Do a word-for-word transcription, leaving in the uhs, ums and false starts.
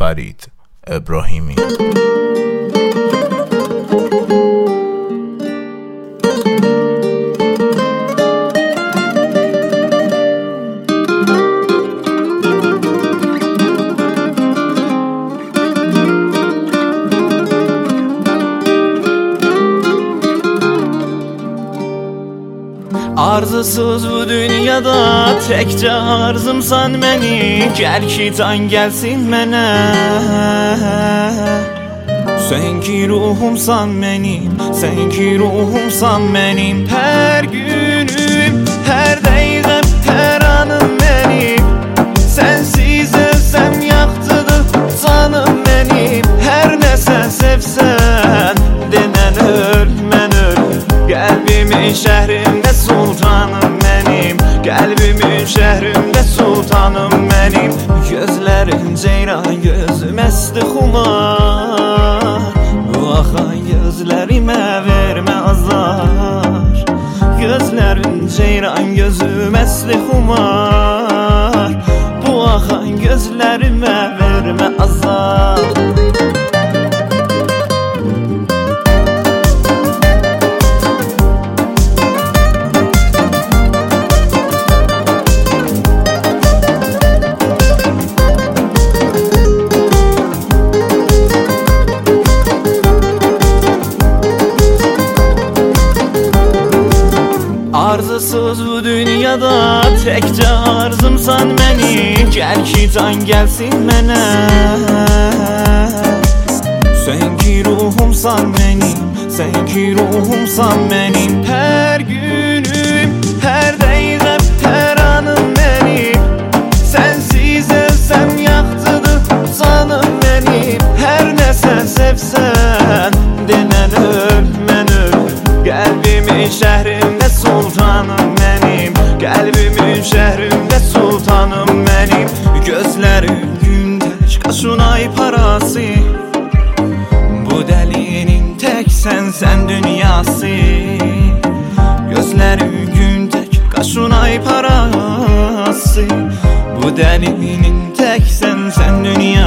فرید ابراهیمی. Arzusuz bu dünyada təkcə arzımsan məni, gəl ki can gəlsin mənə. Sən ki ruhumsan mənim, sən ki ruhumsan mənim. Hər günüm, hər dəqiqəm, hər anım mənim. Sənsiz ölsəm yaxtıdır canım mənim. Hər nəsə sevsən, denən öl, mən öl. Qəlbimin şəhrimdə sultanım mənim, qəlbimin şəhrimdə sultanım mənim. Gözlərin ceyran, gözüm əsdi xumar. Bu axan gözlərimə vermə azar. Gözlərin ceyran, gözüm əsdi xumar. Bu axan gözlərimə vermə azar. Arzusuz bu dünyada təkcə arzımsan məni, gəl ki can gəlsin mənə. Sən ki ruhumsan mənim, sən ki ruhumsan mənim. Hər günüm, hər dəqiqəm, hər anım mənim. Sənsiz ölsəm yaxtıdır canım mənim. Hər nəsə sevsən, denən öl, mən öl. Qəlbimin şəhrimdə sultanım mənim, qəlbimin şəhrimdə sultanım mənim. Gözlərim gün tək, qaşın ay parası. Bu dəlinin tək sənsən dünyası. Gözlərim gün tək, qaşın ay parası. Bu dəlinin tək sənsən dünyası.